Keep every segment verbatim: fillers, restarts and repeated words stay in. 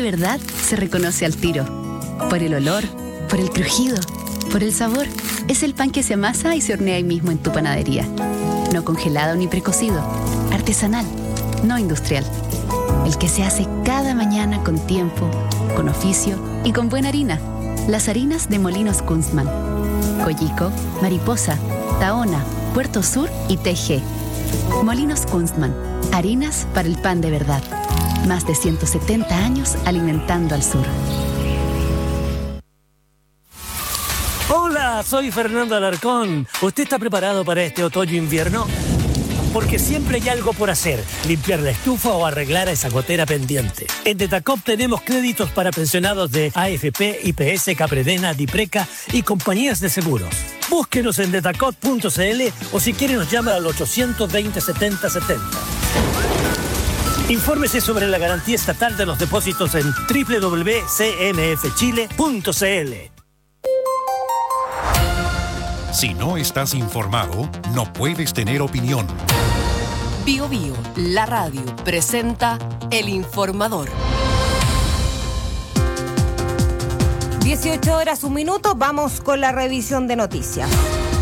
verdad se reconoce al tiro. Por el olor, por el crujido, por el sabor. Es el pan que se amasa y se hornea ahí mismo en tu panadería. No congelado ni precocido. Artesanal, no industrial. El que se hace cada mañana con tiempo, con oficio y con buena harina. Las harinas de Molinos Kunstmann. Coyico, Mariposa, Tahona, Puerto Sur y T G. Molinos Kunstmann. Harinas para el pan de verdad. Más de ciento setenta años alimentando al sur. Hola, soy Fernando Alarcón. ¿Usted está preparado para este otoño-invierno? Porque siempre hay algo por hacer, limpiar la estufa o arreglar esa gotera pendiente. En Detacop tenemos créditos para pensionados de A F P, I P S, Capredena, Dipreca y compañías de seguros. Búsquenos en detacop punto c l o si quiere nos llama al ochocientos veinte, setenta setenta. Infórmese sobre la garantía estatal de los depósitos en doble u doble u doble u punto c m f chile punto c l. Si no estás informado, no puedes tener opinión. Bio Bio, la radio, presenta El Informador. dieciocho horas, un minuto, vamos con la revisión de noticias.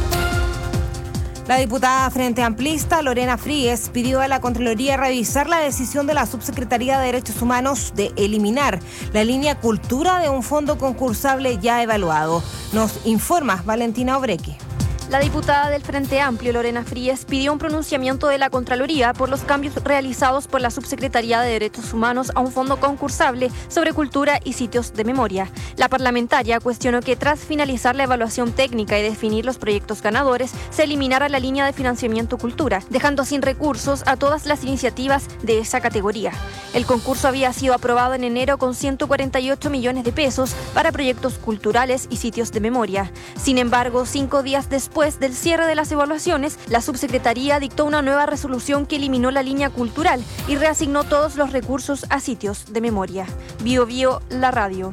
La diputada Frente Amplista, Lorena Fríes, pidió a la Contraloría revisar la decisión de la Subsecretaría de Derechos Humanos de eliminar la línea Cultura de un fondo concursable ya evaluado. Nos informa Valentina Obreque. La diputada del Frente Amplio, Lorena Fríes, pidió un pronunciamiento de la Contraloría por los cambios realizados por la Subsecretaría de Derechos Humanos a un fondo concursable sobre cultura y sitios de memoria. La parlamentaria cuestionó que tras finalizar la evaluación técnica y definir los proyectos ganadores, se eliminara la línea de financiamiento cultura, dejando sin recursos a todas las iniciativas de esa categoría. El concurso había sido aprobado en enero con ciento cuarenta y ocho millones de pesos para proyectos culturales y sitios de memoria. Sin embargo, cinco días después Después del cierre de las evaluaciones, la subsecretaría dictó una nueva resolución que eliminó la línea cultural y reasignó todos los recursos a sitios de memoria. Bio Bio, la radio.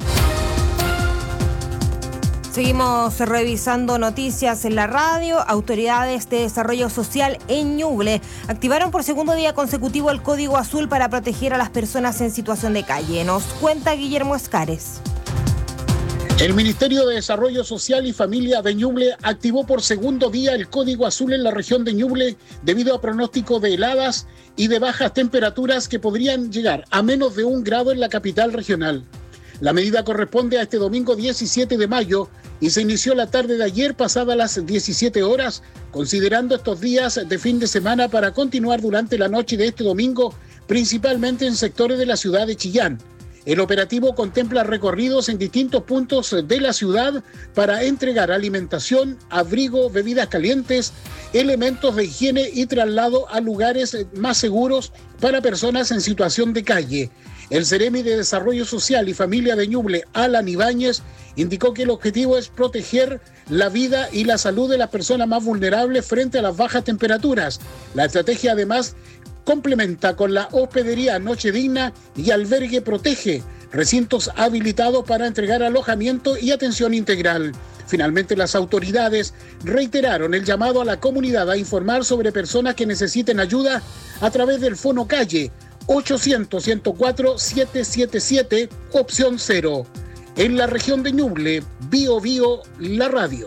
Seguimos revisando noticias en la radio. Autoridades de desarrollo social en Ñuble activaron por segundo día consecutivo el Código Azul para proteger a las personas en situación de calle. Nos cuenta Guillermo Escares. El Ministerio de Desarrollo Social y Familia de Ñuble activó por segundo día el Código Azul en la región de Ñuble debido a pronóstico de heladas y de bajas temperaturas que podrían llegar a menos de un grado en la capital regional. La medida corresponde a este domingo diecisiete de mayo y se inició la tarde de ayer pasadas las diecisiete horas, considerando estos días de fin de semana para continuar durante la noche de este domingo, principalmente en sectores de la ciudad de Chillán. El operativo contempla recorridos en distintos puntos de la ciudad para entregar alimentación, abrigo, bebidas calientes, elementos de higiene y traslado a lugares más seguros para personas en situación de calle. El Ceremi de Desarrollo Social y Familia de Ñuble, Alan Ibáñez, indicó que el objetivo es proteger la vida y la salud de las personas más vulnerables frente a las bajas temperaturas. La estrategia además complementa con la hospedería Noche Digna y Albergue Protege, recintos habilitados para entregar alojamiento y atención integral. Finalmente, las autoridades reiteraron el llamado a la comunidad a informar sobre personas que necesiten ayuda a través del Fono Calle ochocientos, ciento cuatro, setecientos setenta y siete, opción cero. En la región de Ñuble, Bio Bio, la radio.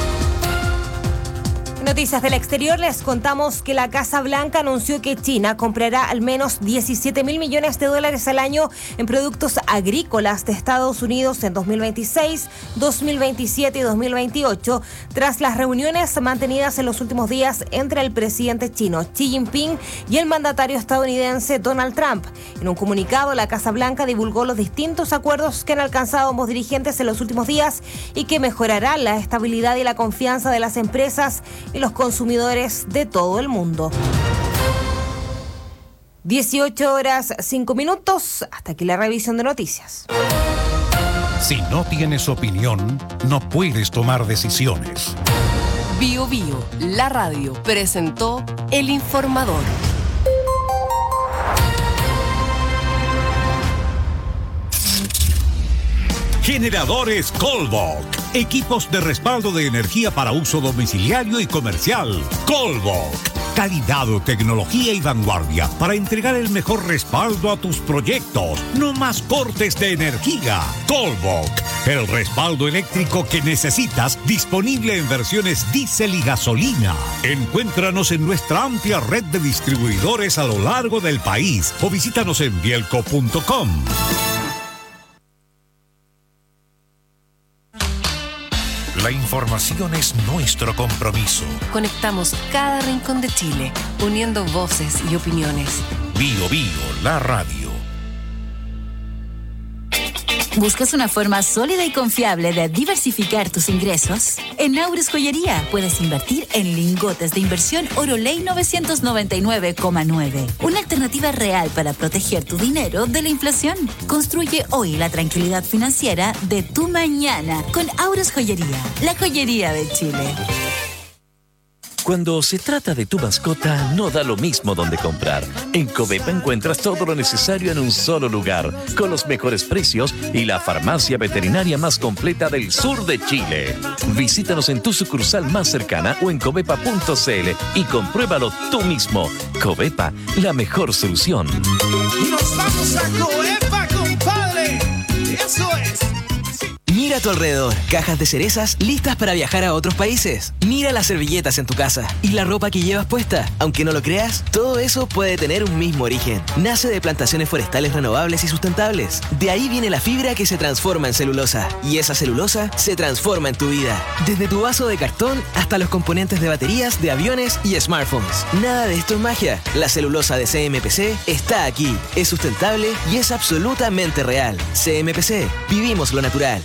Noticias del exterior, les contamos que la Casa Blanca anunció que China comprará al menos diecisiete mil millones de dólares al año en productos agrícolas de Estados Unidos en dos mil veintiséis, dos mil veintisiete y dos mil veintiocho, tras las reuniones mantenidas en los últimos días entre el presidente chino Xi Jinping y el mandatario estadounidense Donald Trump. En un comunicado, la Casa Blanca divulgó los distintos acuerdos que han alcanzado ambos dirigentes en los últimos días y que mejorarán la estabilidad y la confianza de las empresas y los consumidores de todo el mundo. dieciocho horas, cinco minutos. Hasta aquí la revisión de noticias. Si no tienes opinión, no puedes tomar decisiones. Bio Bio, la radio, presentó El Informador. Generadores Colbok. Equipos de respaldo de energía para uso domiciliario y comercial. Colbok. Calidad, tecnología y vanguardia para entregar el mejor respaldo a tus proyectos. No más cortes de energía. Colbok, el respaldo eléctrico que necesitas, disponible en versiones diésel y gasolina. Encuéntranos en nuestra amplia red de distribuidores a lo largo del país o visítanos en bielco punto com. La información es nuestro compromiso. Conectamos cada rincón de Chile, uniendo voces y opiniones. Bio Bio, la radio. ¿Buscas una forma sólida y confiable de diversificar tus ingresos? En Aures Joyería puedes invertir en lingotes de inversión Oroley novecientos noventa y nueve coma nueve. Una alternativa real para proteger tu dinero de la inflación. Construye hoy la tranquilidad financiera de tu mañana con Aures Joyería, la joyería de Chile. Cuando se trata de tu mascota, no da lo mismo donde comprar. En Covepa encuentras todo lo necesario en un solo lugar, con los mejores precios y la farmacia veterinaria más completa del sur de Chile. Visítanos en tu sucursal más cercana o en covepa punto cl y compruébalo tú mismo. Covepa, la mejor solución. ¡Nos vamos a Covepa, compadre! ¡Eso es! Mira a tu alrededor, cajas de cerezas listas para viajar a otros países. Mira las servilletas en tu casa y la ropa que llevas puesta. Aunque no lo creas, todo eso puede tener un mismo origen. Nace de plantaciones forestales renovables y sustentables. De ahí viene la fibra que se transforma en celulosa. Y esa celulosa se transforma en tu vida. Desde tu vaso de cartón hasta los componentes de baterías, de aviones y smartphones. Nada de esto es magia. La celulosa de C M P C está aquí. Es sustentable y es absolutamente real. C M P C. Vivimos lo natural.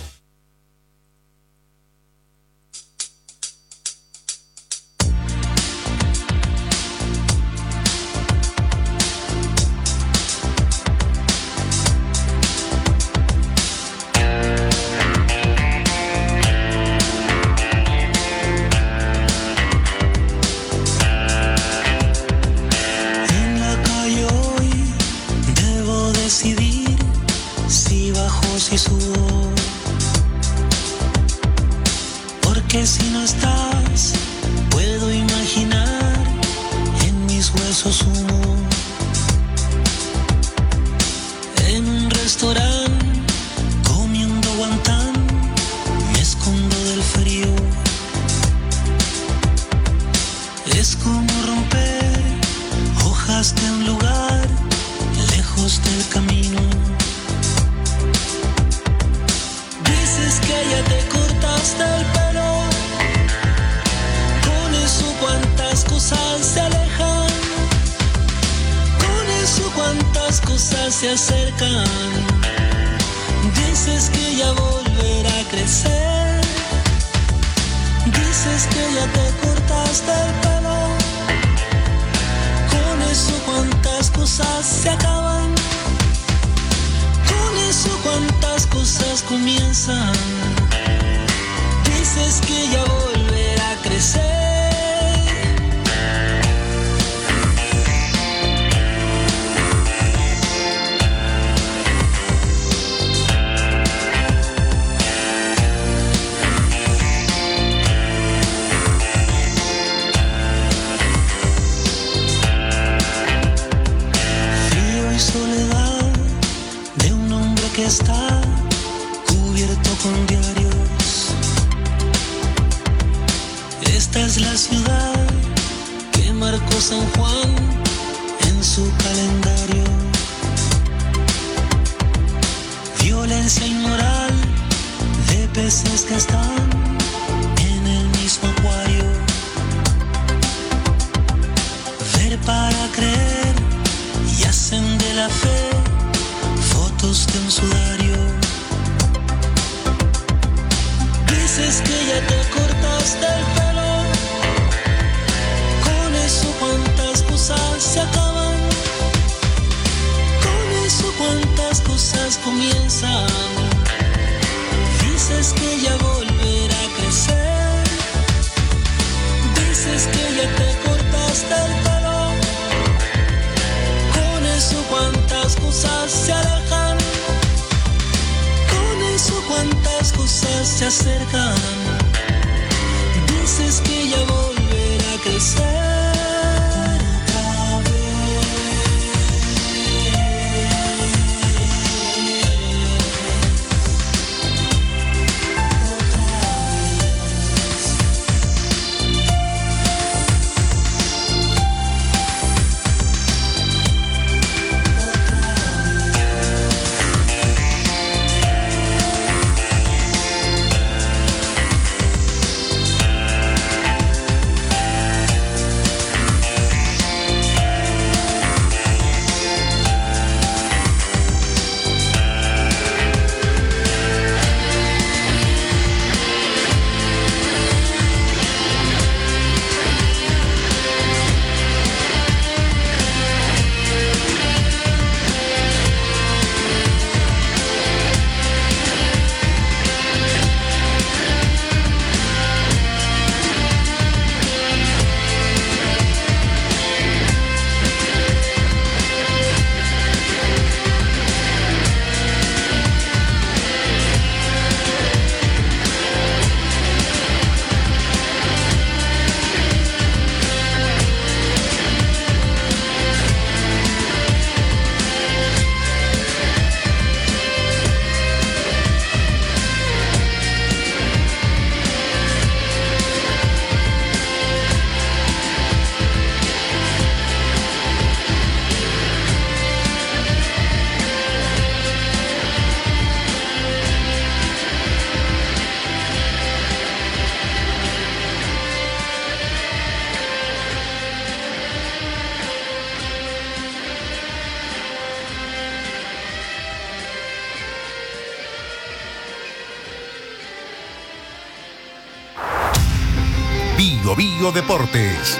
Bio Bio Deportes.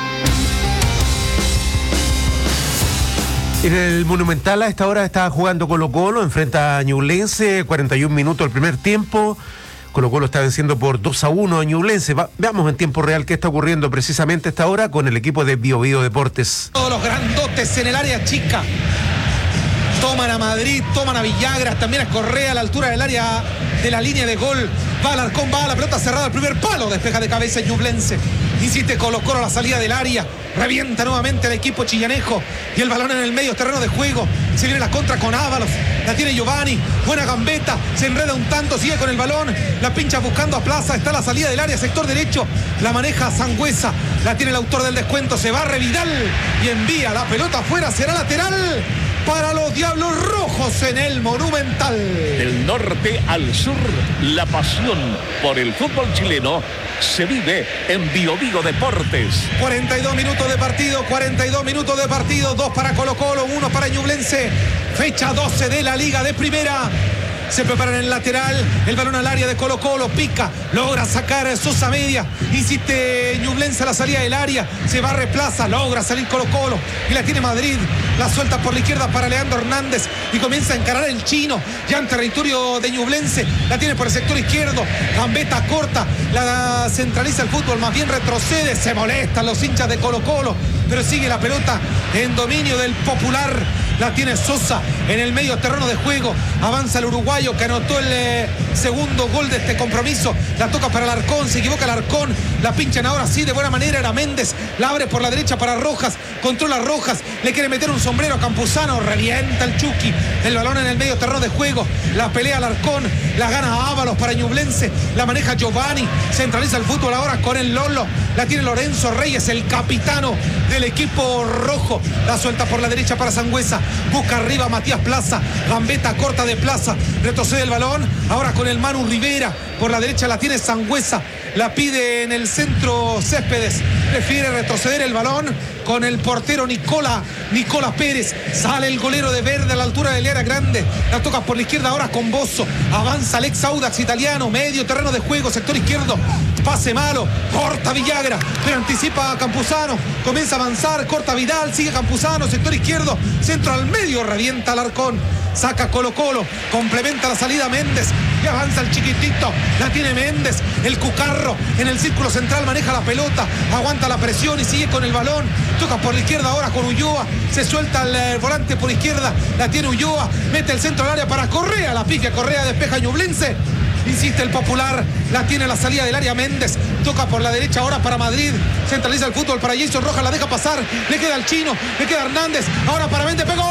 En el Monumental a esta hora está jugando Colo-Colo, enfrenta a Ñublense, cuarenta y un minutos el primer tiempo. Colo-Colo está venciendo por dos a uno a Ñublense. Va, veamos en tiempo real qué está ocurriendo precisamente a esta hora con el equipo de Bio Bio Deportes. Todos los grandotes en el área chica. Toman a Madrid, toman a Villagra, también a Correa a la altura del área de la línea de gol. Va Alarcón, va a la pelota cerrada, el primer palo, despeja de cabeza Ñublense. Insiste Colo-Colo a la salida del área. Revienta nuevamente el equipo chillanejo. Y el balón en el medio terreno de juego. Se viene la contra con Ábalos. La tiene Giovanni. Buena gambeta. Se enreda un tanto. Sigue con el balón. La pincha buscando a Plaza. Está a la salida del área. Sector derecho. La maneja Sangüesa. La tiene el autor del descuento. Se va Vidal. Y envía la pelota afuera. Será lateral para los Diablos Rojos en el Monumental. Del norte al sur, la pasión por el fútbol chileno se vive en Bio Bio Deportes. cuarenta y dos minutos de partido, cuarenta y dos minutos de partido, dos para Colo-Colo, uno para Ñublense. Fecha doce de la Liga de Primera. Se preparan en el lateral, el balón al área de Colo-Colo, pica, logra sacar Sosa media, insiste Ñublense a la salida del área, se va, replaza, logra salir Colo-Colo y la tiene Madrid, la suelta por la izquierda para Leandro Hernández y comienza a encarar el chino, ya en territorio de Ñublense, la tiene por el sector izquierdo, gambeta corta, la centraliza el fútbol, más bien retrocede, se molestan los hinchas de Colo-Colo, pero sigue la pelota en dominio del Popular. La tiene Sosa en el medio terreno de juego. Avanza el uruguayo que anotó el eh, segundo gol de este compromiso. La toca para Alarcón, se equivoca Alarcón. La pinchan ahora sí de buena manera. Era Méndez. La abre por la derecha para Rojas. Controla Rojas. Le quiere meter un sombrero a Campuzano. Revienta el Chucky. El balón en el medio terreno de juego. La pelea Alarcón. La gana Ábalos para Ñublense. La maneja Giovanni. Centraliza el fútbol ahora con el Lolo. La tiene Lorenzo Reyes, el capitano del equipo rojo. La suelta por la derecha para Sangüesa. Busca arriba Matías Plaza. Gambeta corta de Plaza. Retrocede el balón. Ahora con el Manu Rivera. Por la derecha la tiene Sangüesa. La pide en el centro Céspedes. Prefiere retroceder el balón con el portero Nicola. Nicola Pérez. Sale el golero de Verde a la altura del área grande. La toca por la izquierda ahora con Bozo. Avanza Alex Audax italiano. Medio terreno de juego. Sector izquierdo. Pase malo. Corta Villagra. Pero anticipa a Campuzano. Comienza a avanzar. Corta Vidal. Sigue Campuzano. Sector izquierdo. Centro al medio. Revienta Alarcón. Saca Colo-Colo. Complementa la salida Méndez. Y avanza el chiquitito. La tiene Méndez. El Cucarro en el círculo central maneja la pelota. Aguanta la presión y sigue con el balón. Toca por la izquierda ahora con Ulloa. Se suelta el, el volante por izquierda. La tiene Ulloa. Mete el centro al área para Correa. La pique Correa, despeja Ñublense. Insiste el Popular. La tiene la salida del área Méndez. Toca por la derecha ahora para Madrid. Centraliza el fútbol para Jason Rojas. La deja pasar. Le queda al chino. Le queda Hernández. Ahora para Méndez. Pegó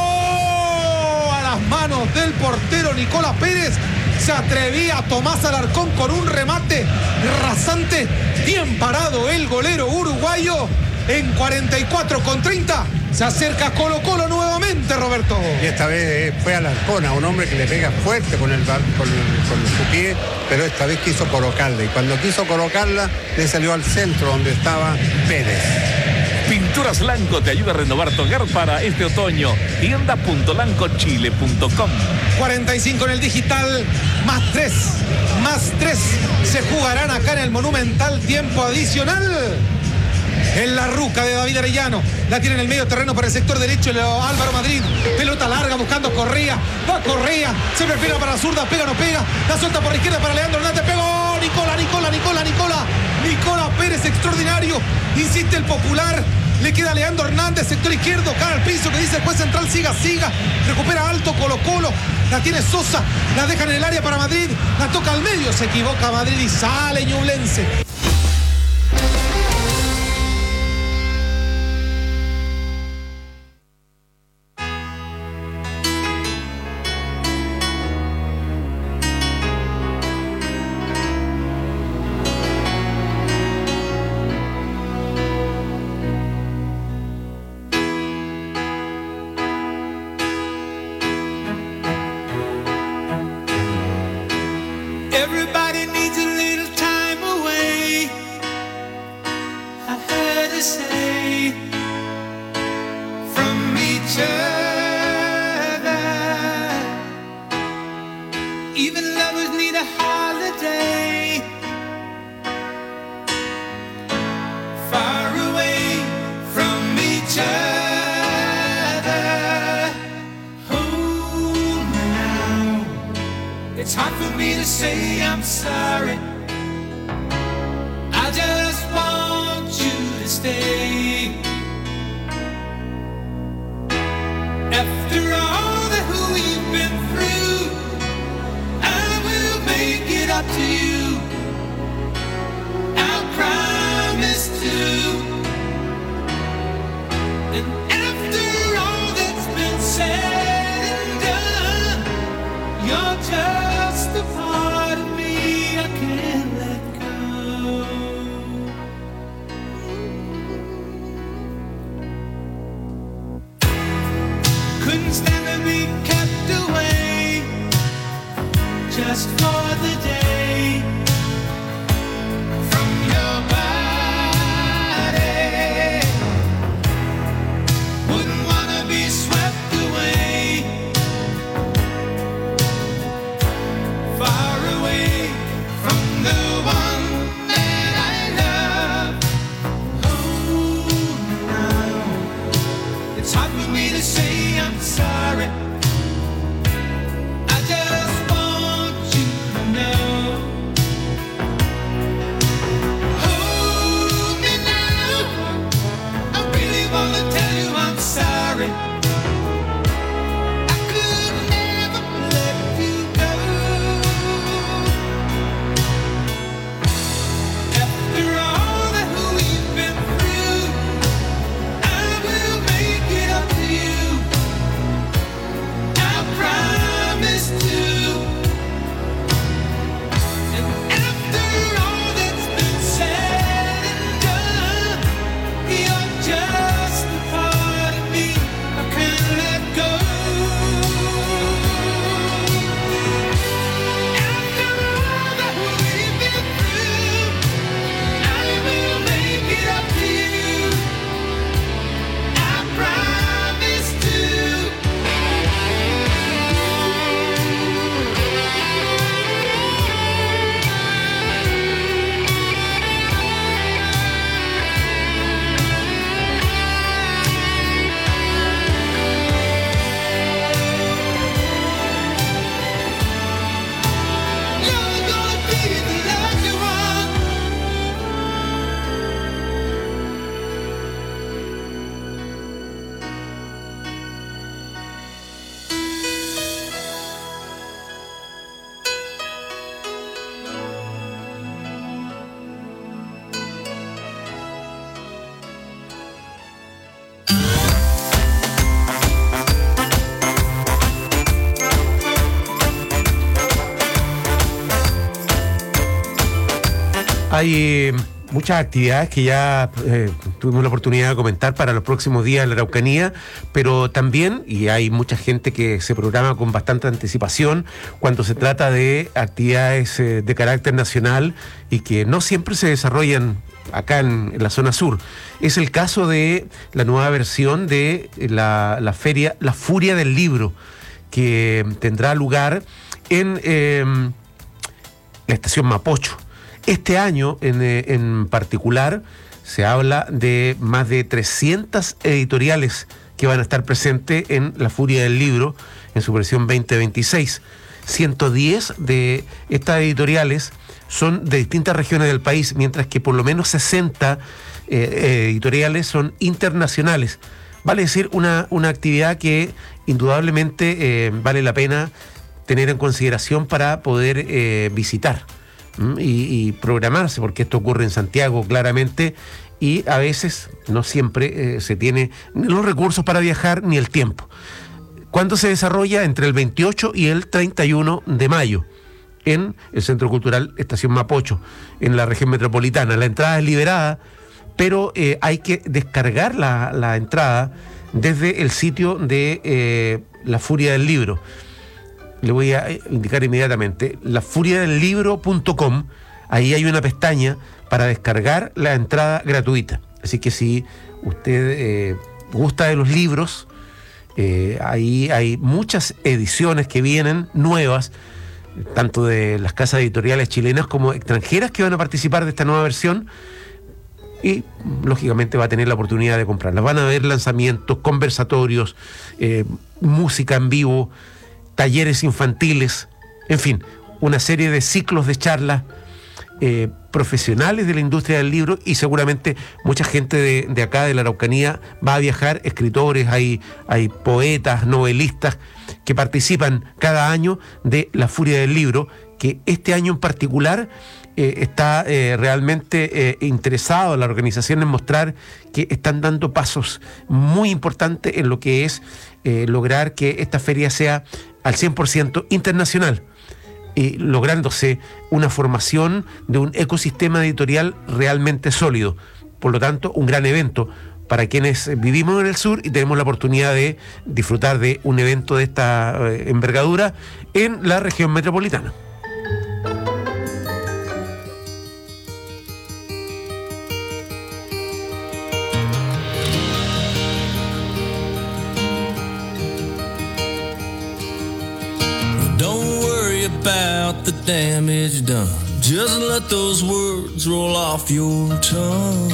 a las manos del portero Nicola Pérez. Se atrevía a Tomás Alarcón con un remate rasante. Bien parado el golero uruguayo. En cuarenta y cuatro con treinta se acerca Colo-Colo nuevamente, Roberto. Y esta vez fue Alarcón, a un hombre que le pega fuerte con, el, con, con su pie, pero esta vez quiso colocarla. Y cuando quiso colocarla, le salió al centro donde estaba Pérez. Pinturas Lanco te ayuda a renovar tu hogar para este otoño. tienda punto lanco chile punto com. cuarenta y cinco en el digital, más tres, más tres. Se jugarán acá en el Monumental, tiempo adicional. En la ruca de David Arellano. La tiene en el medio terreno para el sector derecho el Álvaro Madrid. Pelota larga buscando Correa. Va Correa. Se perfila para la zurda. Pega o no pega. La suelta por la izquierda para Leandro Hernández. Pegó. Nicola, Nicola, Nicola, Nicola. Nicola Pérez, extraordinario. Insiste el Popular. Le queda Leandro Hernández, sector izquierdo. Cae al piso que dice el juez central. Siga, siga. Recupera alto Colo-Colo. La tiene Sosa. La dejan en el área para Madrid. La toca al medio. Se equivoca Madrid y sale Ñublense. Everybody needs a little time away. for me to say I'm sorry. I just want you to stay. After all that we've been through, I will make it up to you. I promise to. And after all that's been said and done, you're just a part of me I can't let go. Couldn't stand to be kept away just for the day from your body. Wouldn't wanna be swept away, far away from the one that I love. Oh, now it's hard for me to say I'm sorry. I just want you to know. Hold me now, I really wanna tell you I'm sorry. I could never let you go. After all that we've been through, I will make it up to you. I promise to. And after all that's been said and done, you're just a part of me I can't let go. After all that we've been through, I will make it up to you. I promise to. You're gonna be the lucky one. Hay eh, muchas actividades que ya eh, tuvimos la oportunidad de comentar para los próximos días en la Araucanía, pero también, y hay mucha gente que se programa con bastante anticipación cuando se trata de actividades eh, de carácter nacional y que no siempre se desarrollan acá en, en la zona sur. Es el caso de la nueva versión de la, la feria La Furia del Libro, que tendrá lugar en eh, la estación Mapocho. Este año en, eh, en particular se habla de más de trescientas editoriales que van a estar presentes en La Furia del Libro en su versión veinte veintiséis. ciento diez de estas editoriales son de distintas regiones del país, mientras que por lo menos sesenta eh, editoriales son internacionales. Vale decir, una, una actividad que indudablemente eh, vale la pena tener en consideración para poder eh, visitar. Y, y programarse, porque esto ocurre en Santiago claramente y a veces, no siempre, eh, se tiene ni los recursos para viajar ni el tiempo. ¿Cuándo se desarrolla? Entre el veintiocho y el treinta y uno de mayo en el Centro Cultural Estación Mapocho, en la región metropolitana. La entrada es liberada, pero eh, hay que descargar la, la entrada desde el sitio de eh, La Furia del Libro. Le voy a indicar inmediatamente, la furia del libro punto com, ahí hay una pestaña para descargar la entrada gratuita. Así que si usted eh, gusta de los libros, eh, ahí hay muchas ediciones que vienen nuevas, tanto de las casas editoriales chilenas como extranjeras que van a participar de esta nueva versión, y lógicamente va a tener la oportunidad de comprarlas. Van a haber lanzamientos, conversatorios, eh, música en vivo, talleres infantiles, en fin, una serie de ciclos de charlas eh, profesionales de la industria del libro, y seguramente mucha gente de, de acá, de la Araucanía, va a viajar, escritores, hay, hay poetas, novelistas, que participan cada año de la Furia del Libro, que este año en particular eh, está eh, realmente eh, interesado la organización en mostrar que están dando pasos muy importantes en lo que es eh, lograr que esta feria sea al cien por ciento internacional, y lográndose una formación de un ecosistema editorial realmente sólido. Por lo tanto, un gran evento para quienes vivimos en el sur y tenemos la oportunidad de disfrutar de un evento de esta eh, envergadura en la región metropolitana. About the damage done, just let those words roll off your tongue.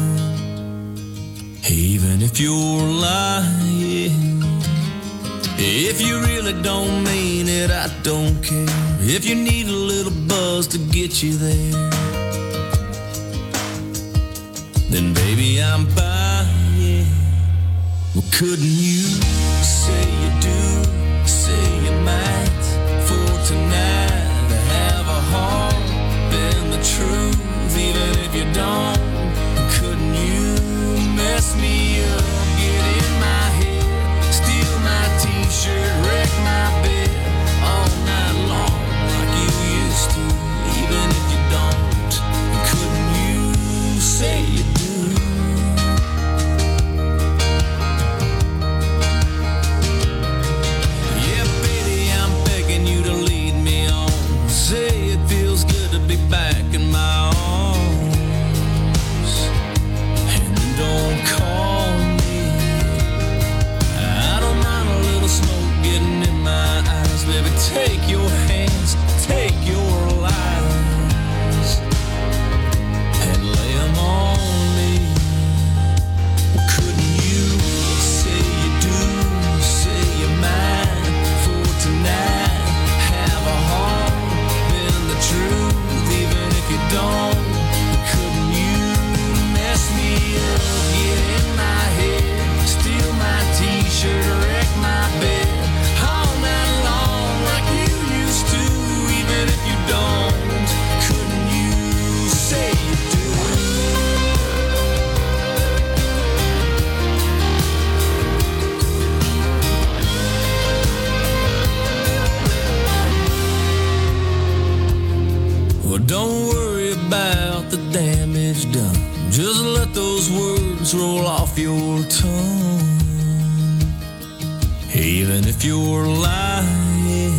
Even if you're lying, if you really don't mean it, I don't care. If you need a little buzz to get you there, then baby I'm buying. Well, couldn't you say you do, say you might? Tonight, to have a heart, bend the truth, even if you don't. Couldn't you mess me up, get in my head, steal my t-shirt, wreck my bed, all night long like you used to, even if you don't. Couldn't you say you do? Say it feels good to be back in my arms, and don't call me. I don't mind a little smoke getting in my eyes, baby. Take your hands, take your lies, and lay them on me. Couldn't you say you do, say you might for tonight? Truth, even if you don't. Couldn't you mess me up, get in my head, steal my t-shirt, wreck my bed, all night long like you used to, even if you don't. Couldn't you say you do? Well, don't worry about the damage done, just let those words roll off your tongue. Even if you're lying,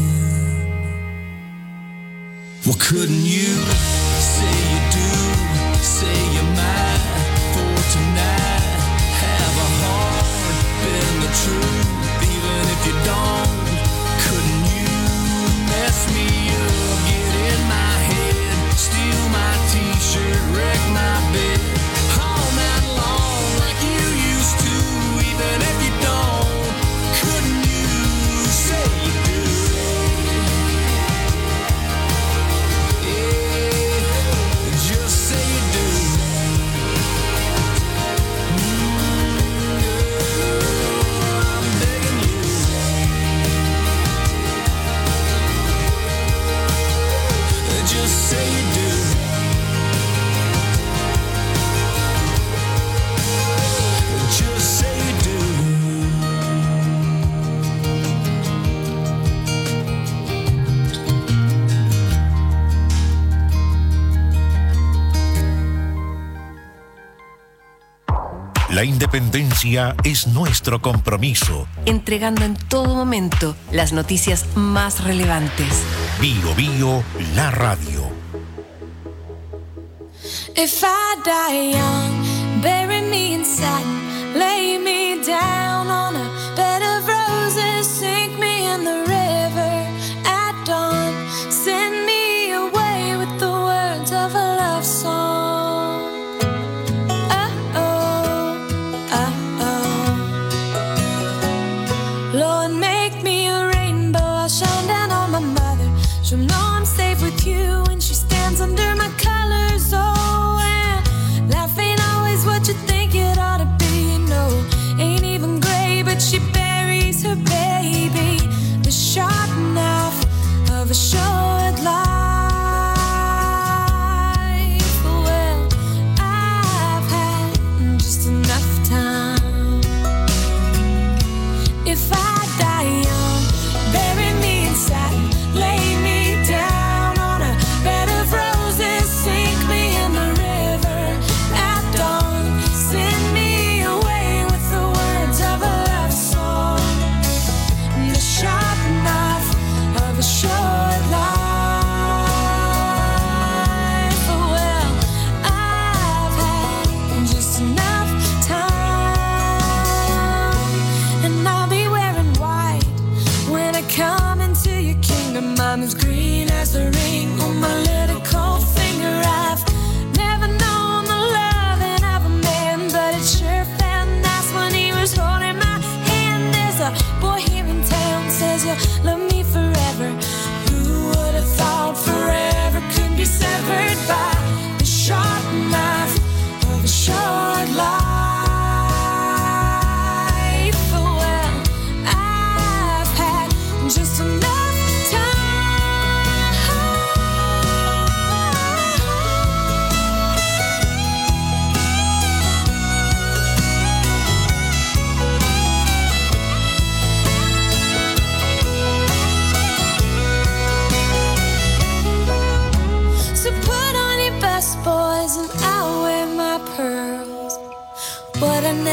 well, couldn't you say you do, say you might for tonight? Have a heart, bend the truth, even if you don't. Couldn't you mess me up, get in my head, steal my t-shirt, wreck my bed, all night long like you used to, even if you don't. Couldn't you say you do? Yeah, just say you do. Mm, girl, I'm begging you. Just say you do. Just say you do. La independencia es nuestro compromiso. Entregando en todo momento las noticias más relevantes. Bio Bio, la radio. If I die young, bury me in satin, lay me down on a bed of roses, sink me in the river at dawn, send me away with the words of a love song. Oh, oh, oh. Lord, make me a rainbow, I'll shine down on my mother, she'll know I'm safe.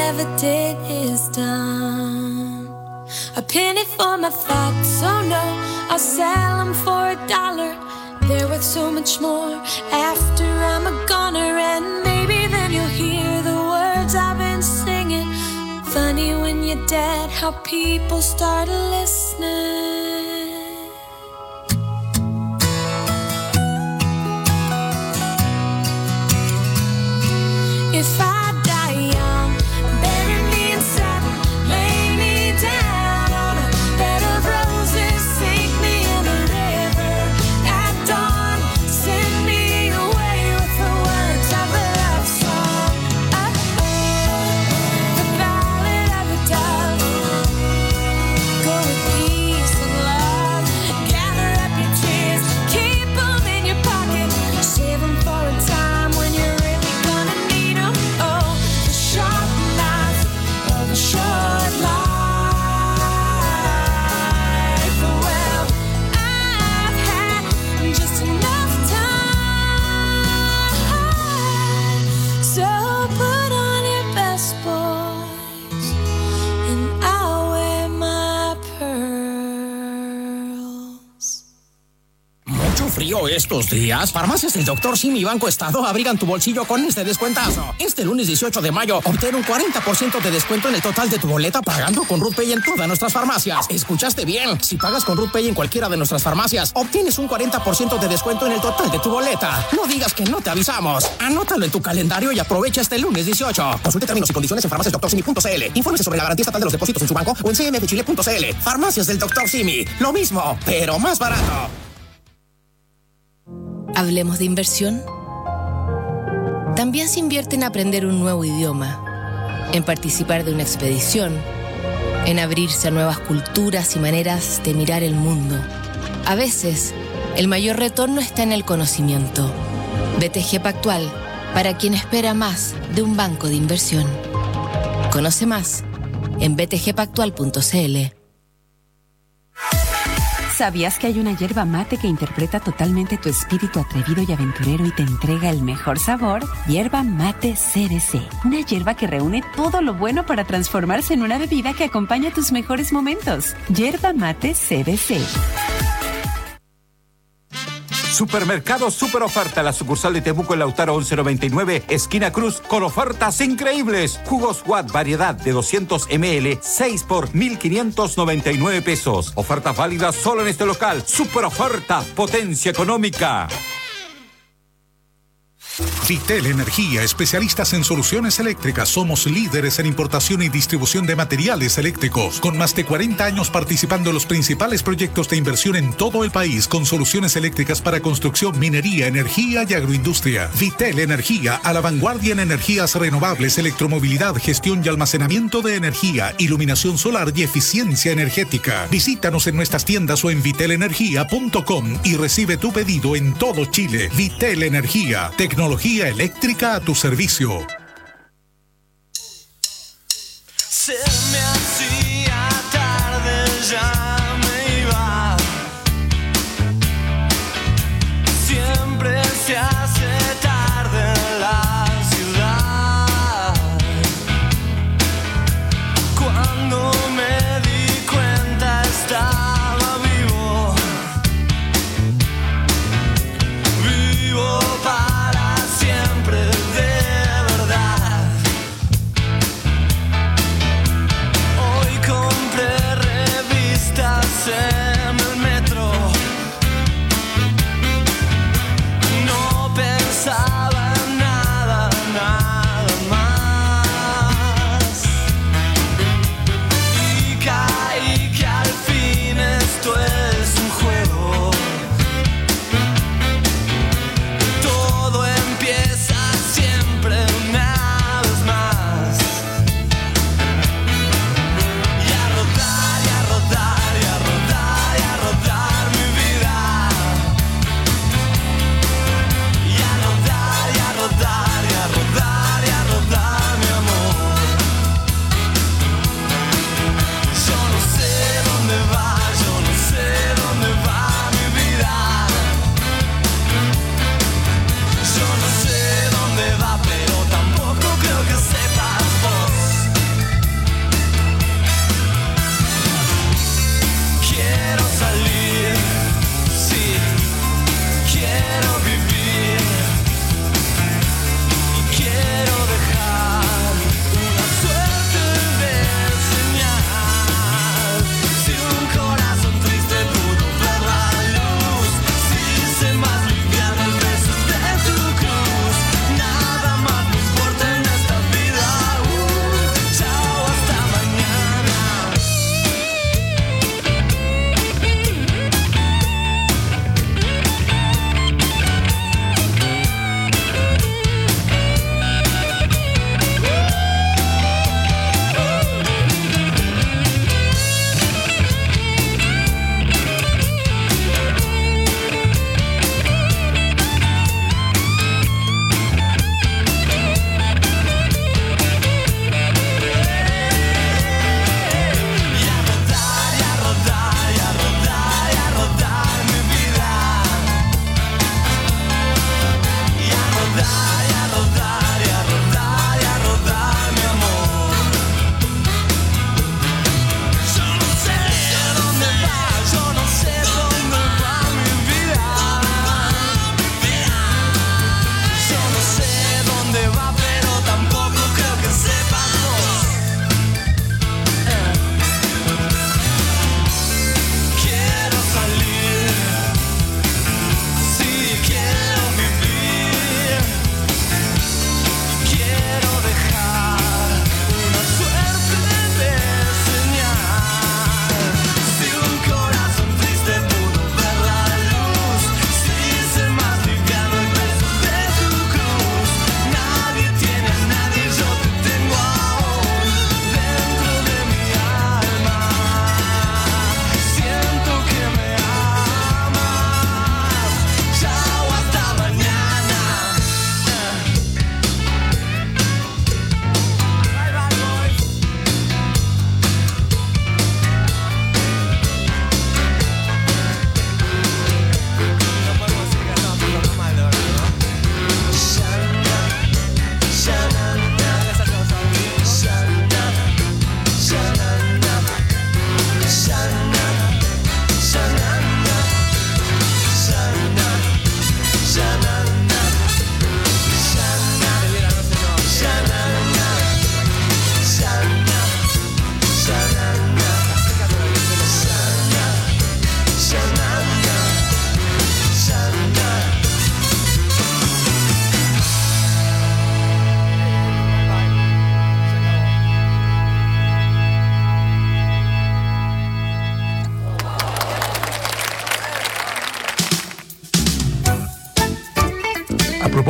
ever did is done. A penny for my thoughts, oh no, I'll sell them for a dollar. They're worth so much more after I'm a goner. And maybe then you'll hear the words I've been singing. Funny when you're dead, how people start listening. If I die young, bury me in satin, lay me down on a bed of roses, sink me in a river at dawn, send me away with the words of a love song. Oh, oh, the ballad of the dove. Go with peace and love, gather up your tears, keep them in your pocket, save them for a time when you're really gonna need them. Oh, the sharp knife of a short life. Well, I've had just enough time. So put on your best, boys, and I'll wear my pearls. Mucho frío estos días. Farmacias del doctor Simi y Banco Estado abrigan tu bolsillo con este descuentazo. Este lunes dieciocho de mayo, obtén un cuarenta por ciento de descuento en el total de tu boleta pagando con RuthPay en todas nuestras farmacias. ¿Escuchaste bien? Si pagas con RuthPay en cualquiera de nuestras farmacias, obtienes un cuarenta por ciento de descuento en el total de tu boleta. No digas que no te avisamos. Anótalo en tu calendario y aprovecha este lunes dieciocho. Consulte términos y condiciones en farmacias doctor simi punto c l. Infórmese sobre la garantía estatal de los depósitos en su banco o en c m f chile punto c l. Farmacias del doctor Simi. Lo mismo, pero más barato. ¿Hablemos de inversión? También se invierte en aprender un nuevo idioma, en participar de una expedición, en abrirse a nuevas culturas y maneras de mirar el mundo. A veces, el mayor retorno está en el conocimiento. B T G Pactual, para quien espera más de un banco de inversión. Conoce más en b t g pactual punto c l. ¿Sabías que hay una yerba mate que interpreta totalmente tu espíritu atrevido y aventurero y te entrega el mejor sabor? Yerba Mate C B C. Una yerba que reúne todo lo bueno para transformarse en una bebida que acompaña tus mejores momentos. Yerba Mate C B C. Supermercado Super Oferta, la sucursal de Temuco en Lautaro once noventa y nueve, esquina Cruz, con ofertas increíbles. Jugos Watt, variedad de doscientos mililitros, seis por mil quinientos noventa y nueve pesos. Ofertas válidas solo en este local. Super Oferta, potencia económica. Vitel Energía, especialistas en soluciones eléctricas. Somos líderes en importación y distribución de materiales eléctricos, con más de cuarenta años participando en los principales proyectos de inversión en todo el país, con soluciones eléctricas para construcción, minería, energía y agroindustria. Vitel Energía, a la vanguardia en energías renovables, electromovilidad, gestión y almacenamiento de energía, iluminación solar y eficiencia energética. Visítanos en nuestras tiendas o en vitel energía punto com y recibe tu pedido en todo Chile. Vitel Energía, tecnología eléctrica a tu servicio. Se me hacía tarde, ya me iba. Siempre se hace tarde en la ciudad. Cuando me di cuenta estaba vivo. Vivo para siempre de verdad.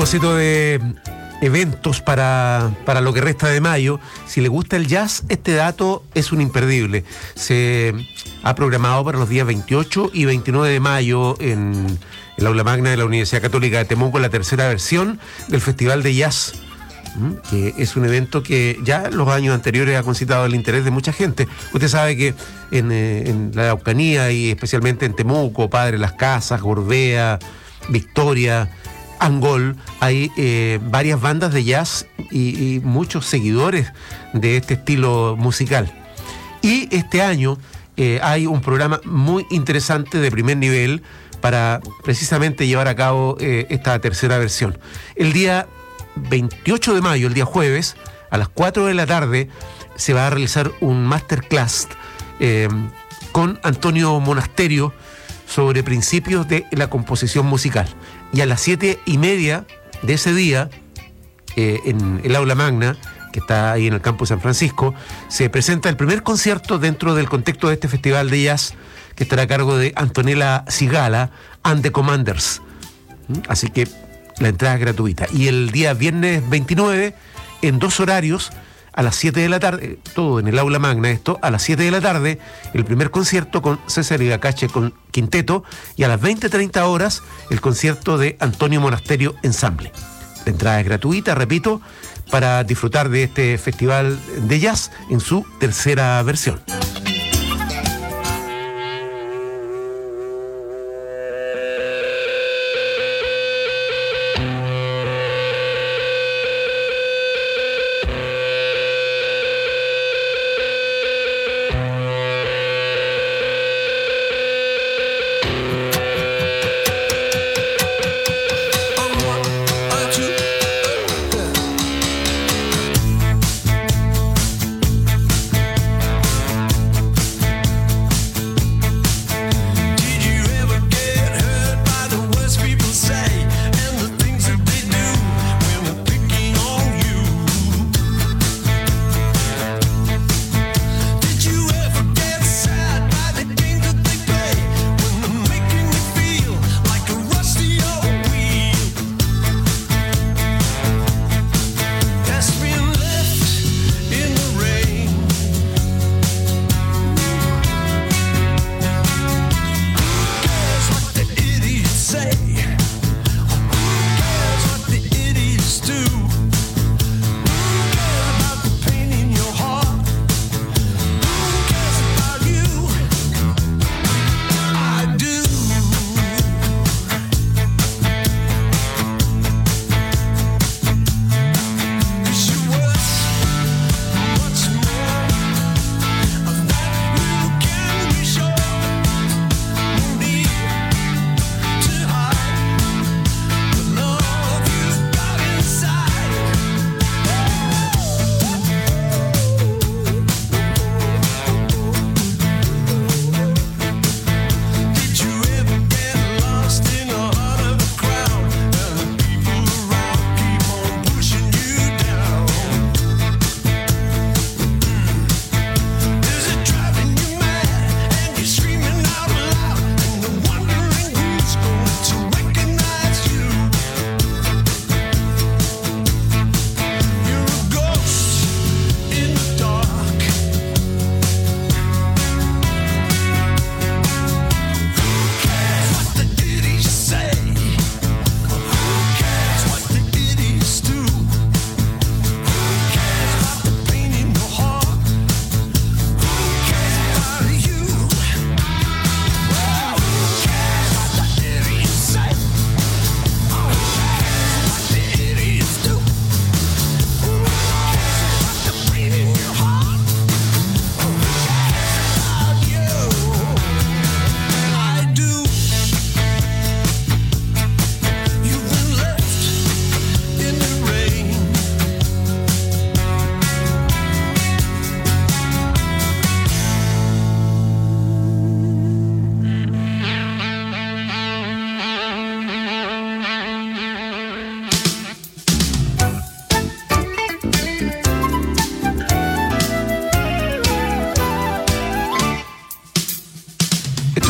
propósito de eventos para, para lo que resta de mayo, si le gusta el jazz, este dato es un imperdible. Se ha programado para los días veintiocho y veintinueve de mayo en el aula magna de la Universidad Católica de Temuco la tercera versión del Festival de Jazz, que es un evento que ya los años anteriores ha concitado el interés de mucha gente. Usted sabe que en, en la Araucanía y especialmente en Temuco, Padre Las Casas, Gorbea, Victoria, Angol, hay eh, varias bandas de jazz y, y muchos seguidores de este estilo musical. Y este año eh, hay un programa muy interesante de primer nivel para precisamente llevar a cabo eh, esta tercera versión. El día veintiocho de mayo, el día jueves, a las cuatro de la tarde, se va a realizar un masterclass eh, con Antonio Monasterio sobre principios de la composición musical. Y a las siete y media de ese día, eh, en el aula magna, que está ahí en el campus San Francisco, se presenta el primer concierto dentro del contexto de este festival de jazz, que estará a cargo de Antonella Sigala and the Commanders. Así que la entrada es gratuita. Y el día viernes veintinueve, en dos horarios, a las siete de la tarde, todo en el aula magna esto, a las siete de la tarde, el primer concierto con César Igacache con quinteto, y a las veinte treinta horas, el concierto de Antonio Monasterio Ensamble. La entrada es gratuita, repito, para disfrutar de este festival de jazz en su tercera versión.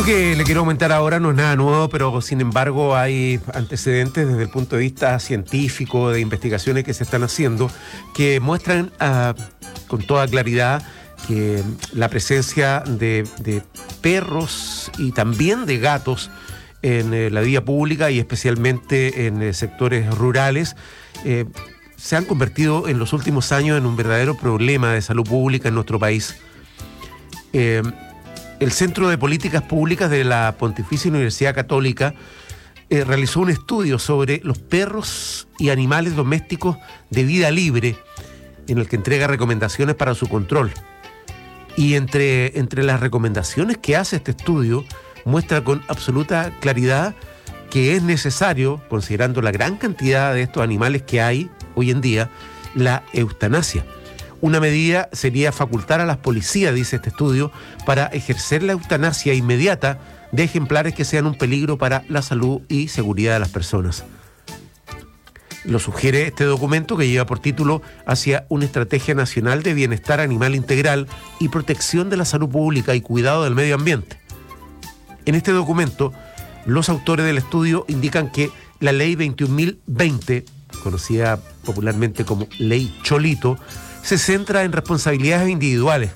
que le quiero comentar ahora no es nada nuevo, pero sin embargo hay antecedentes desde el punto de vista científico, de investigaciones que se están haciendo, que muestran uh, con toda claridad que la presencia de, de perros y también de gatos en eh, la vía pública y especialmente en eh, sectores rurales eh, se han convertido en los últimos años en un verdadero problema de salud pública en nuestro país. Eh, el Centro de Políticas Públicas de la Pontificia Universidad Católica eh, realizó un estudio sobre los perros y animales domésticos de vida libre, en el que entrega recomendaciones para su control. Y entre, entre las recomendaciones que hace este estudio, muestra con absoluta claridad que es necesario, considerando la gran cantidad de estos animales que hay hoy en día, la eutanasia. Una medida sería facultar a las policías, dice este estudio, para ejercer la eutanasia inmediata de ejemplares que sean un peligro para la salud y seguridad de las personas. Lo sugiere este documento, que lleva por título Hacia una estrategia nacional de bienestar animal integral y protección de la salud pública y cuidado del medio ambiente. En este documento, los autores del estudio indican que la ley veintiún mil veinte, conocida popularmente como Ley Cholito, se centra en responsabilidades individuales,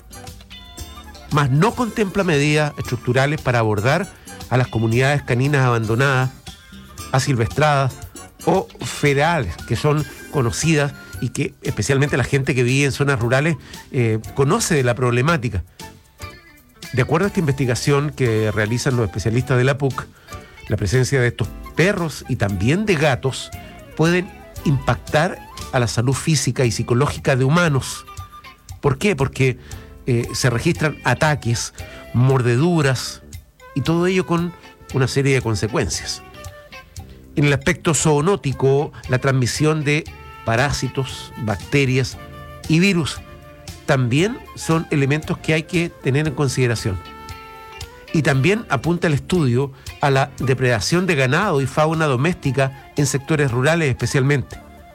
mas no contempla medidas estructurales para abordar a las comunidades caninas abandonadas, asilvestradas o ferales, que son conocidas y que especialmente la gente que vive en zonas rurales eh, conoce de la problemática. De acuerdo a esta investigación que realizan los especialistas de la P U C, la presencia de estos perros y también de gatos pueden impactar a la salud física y psicológica de humanos. ¿Por qué? Porque eh, se registran ataques, mordeduras y todo ello con una serie de consecuencias. En el aspecto zoonótico, la transmisión de parásitos, bacterias y virus también son elementos que hay que tener en consideración. Y también apunta el estudio a la depredación de ganado y fauna doméstica en sectores rurales especialmente.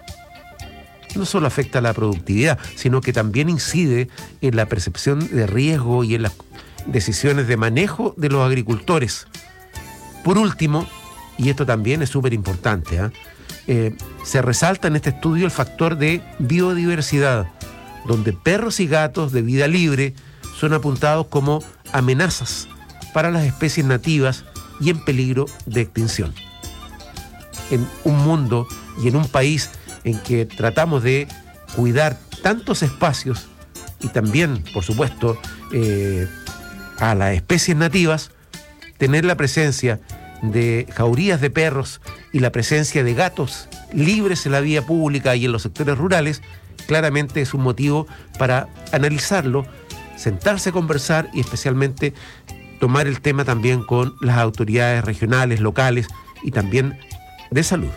No solo afecta a la productividad, sino que también incide en la percepción de riesgo y en las decisiones de manejo de los agricultores. Por último, y esto también es súper importante, ¿eh? Eh, se resalta en este estudio el factor de biodiversidad, donde perros y gatos de vida libre son apuntados como amenazas para las especies nativas y en peligro de extinción. En un mundo y en un país en que tratamos de cuidar tantos espacios y también, por supuesto, eh, a las especies nativas, tener la presencia de jaurías de perros y la presencia de gatos libres en la vía pública y en los sectores rurales, claramente es un motivo para analizarlo, sentarse a conversar y especialmente tomar el tema también con las autoridades regionales, locales y también de salud.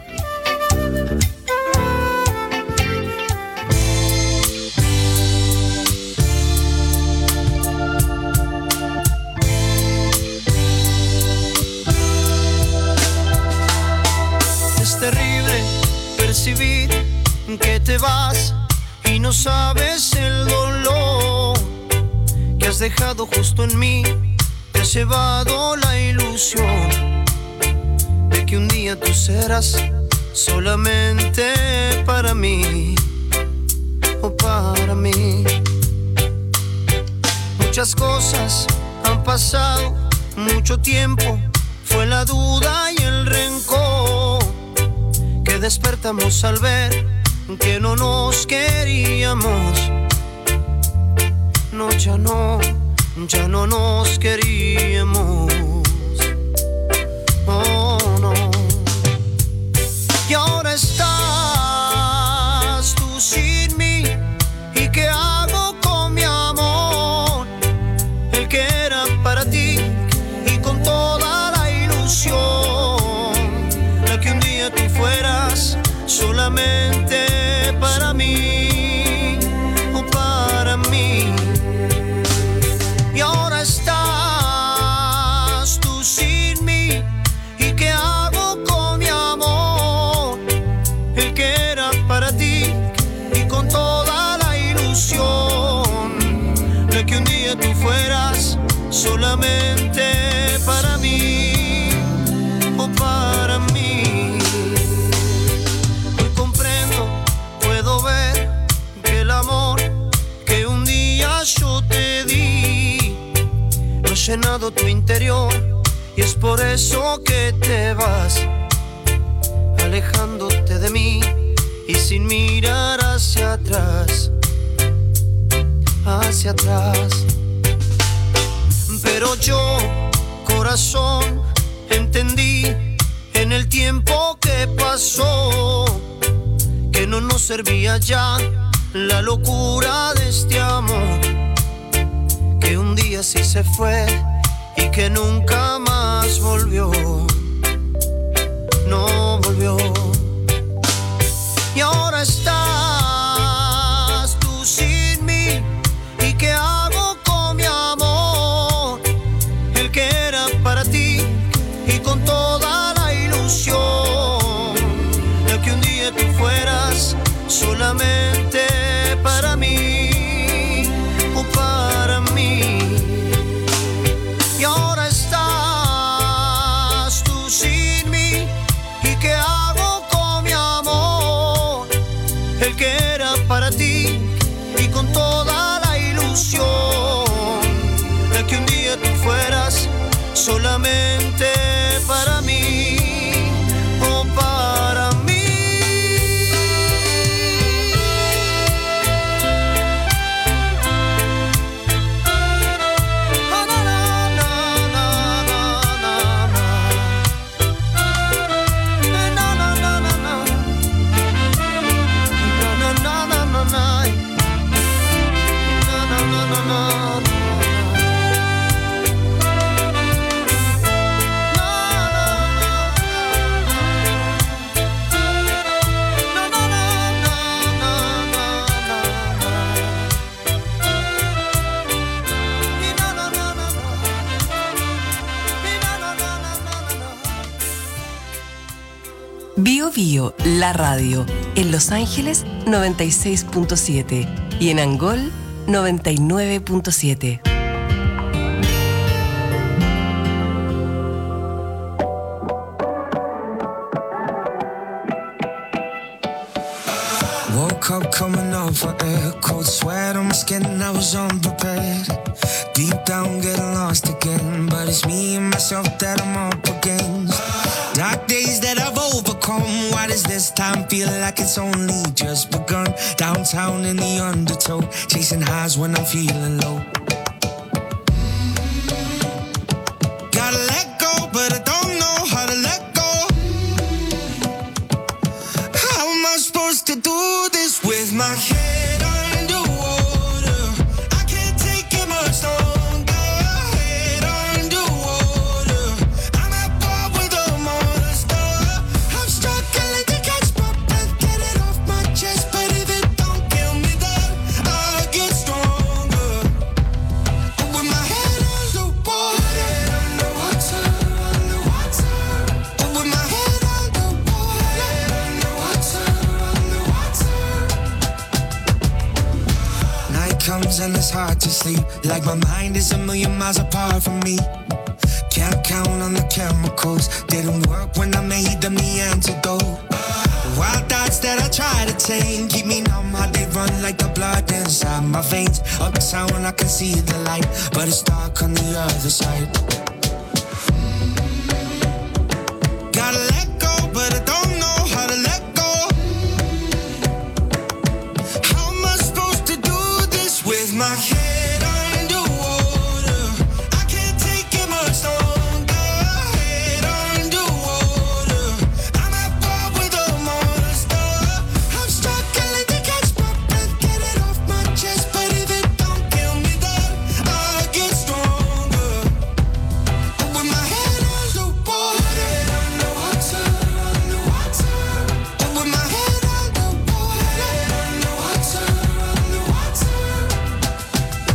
Es terrible percibir que te vas y no sabes el dolor que has dejado justo en mí. Te has llevado la ilusión de que un día tú serás solamente para mí o para mí. Muchas cosas han pasado, mucho tiempo, fue la duda y el rencor que despertamos al ver que no nos queríamos. No, ya no, ya no nos queríamos. Oh, no. Y ahora estás tú sin mí. ¿Y qué hago con mi amor? El que era para ti y con toda la ilusión, la que un día tú fueras solamente para mí o para mí. Y ahora estás tú sin mí. ¿Y qué hago con mi amor? El que era para ti y con toda la ilusión, la que un día tú fueras solamente para mí. llenado tu interior y es por eso que te vas, alejándote de mí y sin mirar hacia atrás, hacia atrás. Pero yo, corazón, entendí en el tiempo que pasó que no nos servía ya la locura de este amor, que un día sí se fue y que nunca más volvió, no volvió. Y ahora estás tú sin mí, ¿y qué hago con mi amor? El que era para ti y con toda la ilusión, el que un día tú fueras solamente para mí, o para mí. Y ahora estás tú sin mí, ¿y qué hago con mi amor? El que era para ti y con toda la ilusión, el que un día tú fueras solamente para mí, o para mí. Bio Bio, la radio, en Los Ángeles noventa y seis punto siete y en Angol noventa y nueve punto siete. Woke up coming off of air, cold sweat on my skin, I was unprepared. Deep down getting lost again, but it's me and myself that I'm up against. Dark days that I've overcome, why does this time feel like it's only just begun? Downtown in the undertow, chasing highs when I'm feeling low. Gotta let go, but I don't know how to let go. How am I supposed to do this with my head underwater? I can't take it much longer. Head underwater, I'm at war with a monster. I'm struggling to catch my breath, get it off my chest, but if it don't kill me, then I'll get stronger. With my head underwater, underwater, underwater. With my head underwater, underwater, underwater. Night comes and it's hard to sleep, like my mind is a million miles apart from me. Can't count on the chemicals, didn't work when I made them the antidote. The wild thoughts that I try to tame keep me numb, how they run like the blood inside my veins. Uptown I can see the light, but it's dark on the other side. Gotta let go, but I don't know how to let go. How am I supposed to do this with my head underwater? I can't take it much longer. Head underwater, I'm at war with a monster. I'm struggling to catch my breath, get it off my chest, but if it don't kill me, then I'll get stronger. With my head underwater, underwater, underwater. With my head underwater, underwater, underwater.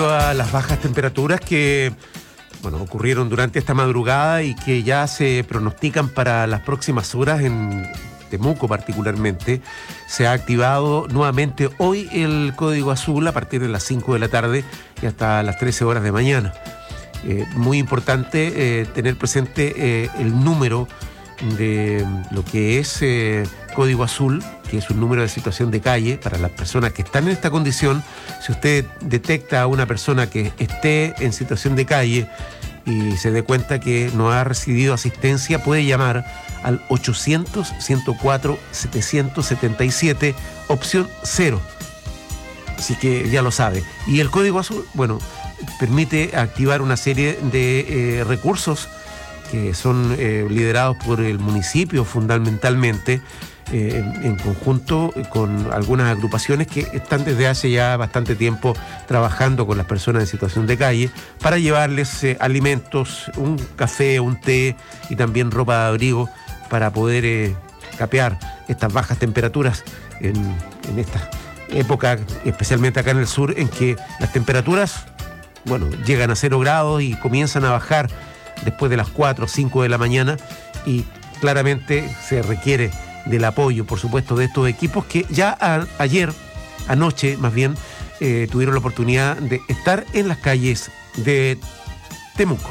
debido a las bajas temperaturas que bueno, ocurrieron durante esta madrugada y que ya se pronostican para las próximas horas en Temuco particularmente, se ha activado nuevamente hoy el código azul a partir de las cinco de la tarde y hasta las trece horas de mañana. Eh, muy importante eh, tener presente eh, el número de lo que es eh, código azul, que es un número de situación de calle para las personas que están en esta condición. Si usted detecta a una persona que esté en situación de calle y se dé cuenta que no ha recibido asistencia, puede llamar al ochocientos, ciento cuatro, setecientos setenta y siete, opción cero. Así que ya lo sabe. Y el código azul, bueno, permite activar una serie de eh, recursos que son eh, liderados por el municipio fundamentalmente, eh, en, en conjunto con algunas agrupaciones que están desde hace ya bastante tiempo trabajando con las personas en situación de calle para llevarles eh, alimentos, un café, un té y también ropa de abrigo para poder eh, capear estas bajas temperaturas en, en esta época, especialmente acá en el sur, en que las temperaturas, bueno, llegan a cero grados y comienzan a bajar después de las cuatro o cinco de la mañana, y claramente se requiere del apoyo, por supuesto, de estos equipos que ya a, ayer, anoche más bien, eh, tuvieron la oportunidad de estar en las calles de Temuco.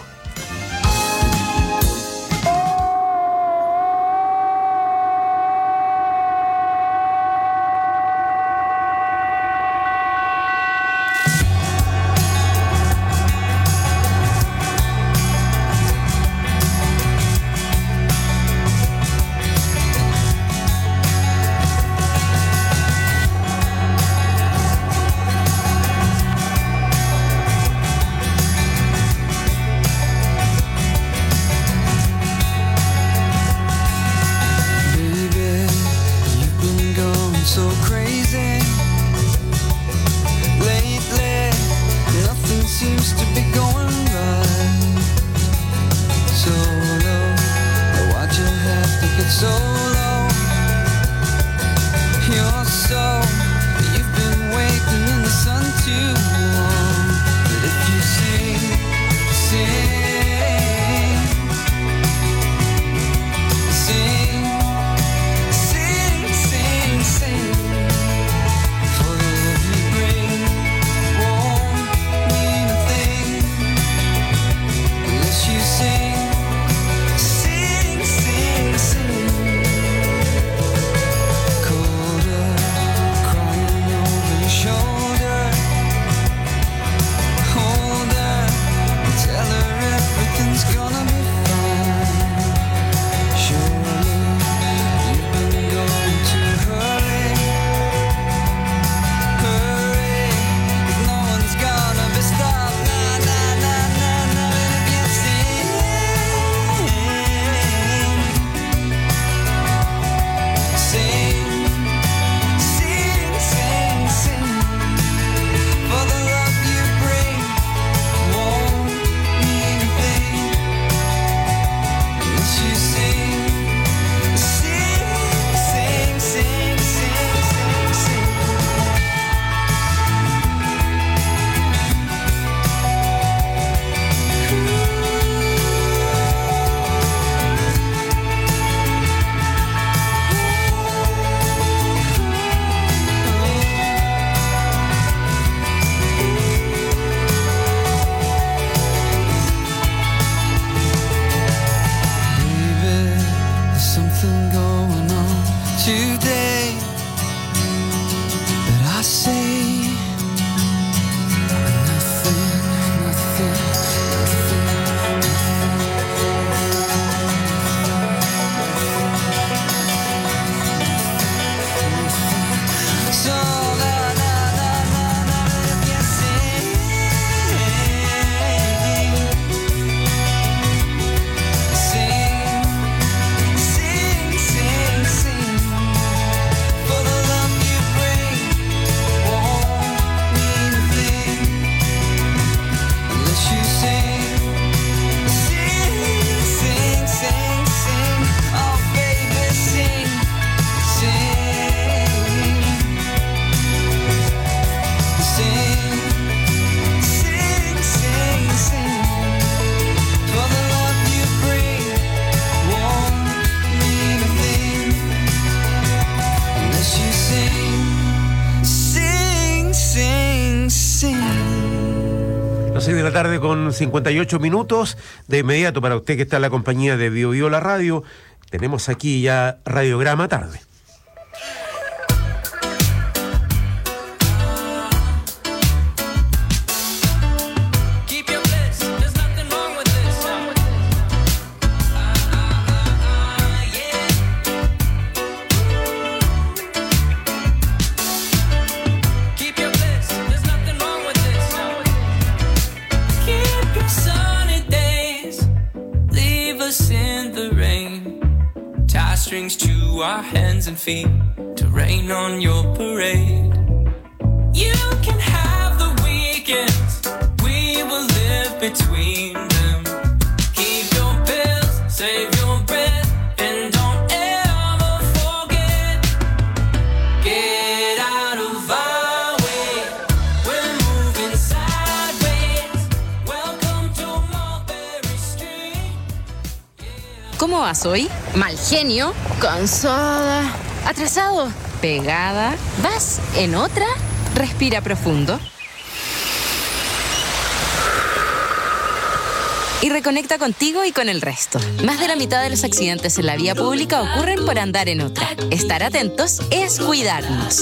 Tell her seis de la tarde con cincuenta y ocho minutos. De inmediato, para usted que está en la compañía de Bio Bio La Radio, tenemos aquí ya Radiograma Tarde. Strings to our hands and feet to rain on your parade. You can have the weekends, we will live between them. Keep your pills, save your breath, and don't ever forget. Get out of our way, we're moving sideways. Welcome to Mulberry Street. ¿Cómo vas hoy? Mal genio, cansada, atrasado, pegada. ¿Vas en otra? Respira profundo. Y reconecta contigo y con el resto. Más de la mitad de los accidentes en la vía pública ocurren por andar en otra. Estar atentos es cuidarnos.